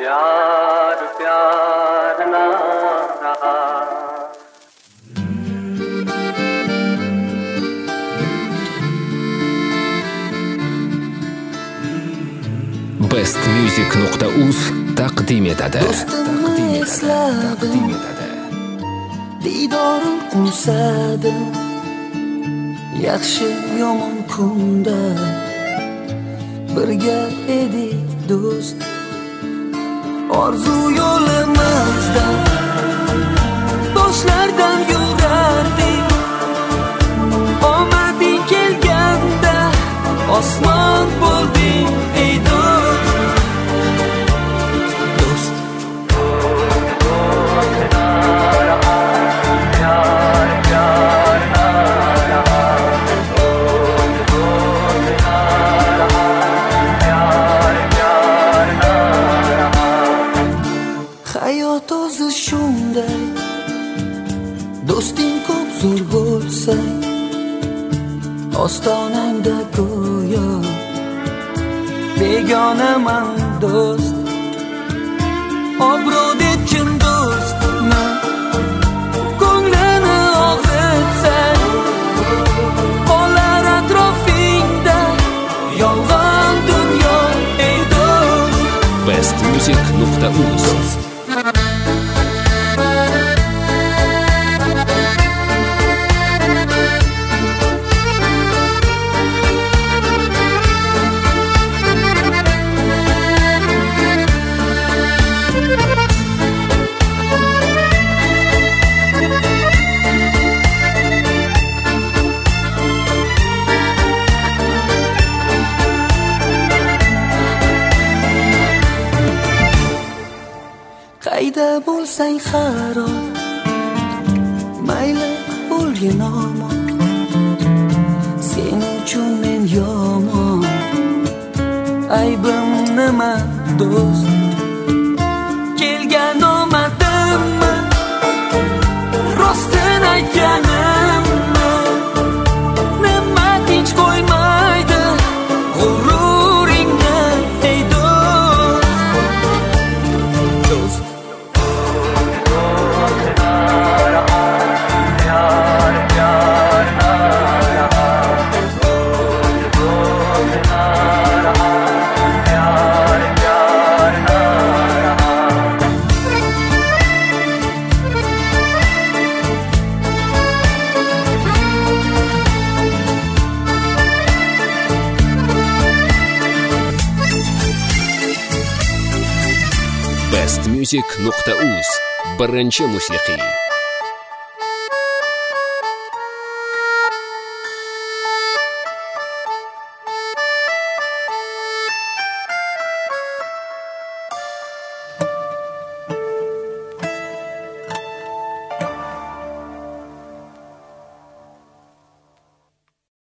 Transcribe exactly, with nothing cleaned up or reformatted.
प्यार प्यार ना रहा। best music nuqta uz taqdim etadi. Do'stimni esladim, didorim qunsadim, yaxshi yomon kunda birga edik do'st. Orzu yo'limizda boshlardan yurardik, omading kelganda osmon bo'lding ey do'st. Do'st hayot o'zi shunday, do'sting ko'p zo'r bo'lsa, ostonangda go'yo begonaman do'st. Obro' deb chin do'stni ko'nglini og'ritsang, qolar atrofingda yolg'on dunyo ey do'st. best music nuqta uz qayda bo'lsang xarob, mayli bo'lgin omon, sen uchun men yomon, aybim nima do'st? Kelgan omadimmi, rostini aytganimmi, nima tinch qo'ymaydi g'ururingni ey do'st. Do'st best music nuqta uz birinchi musiqiy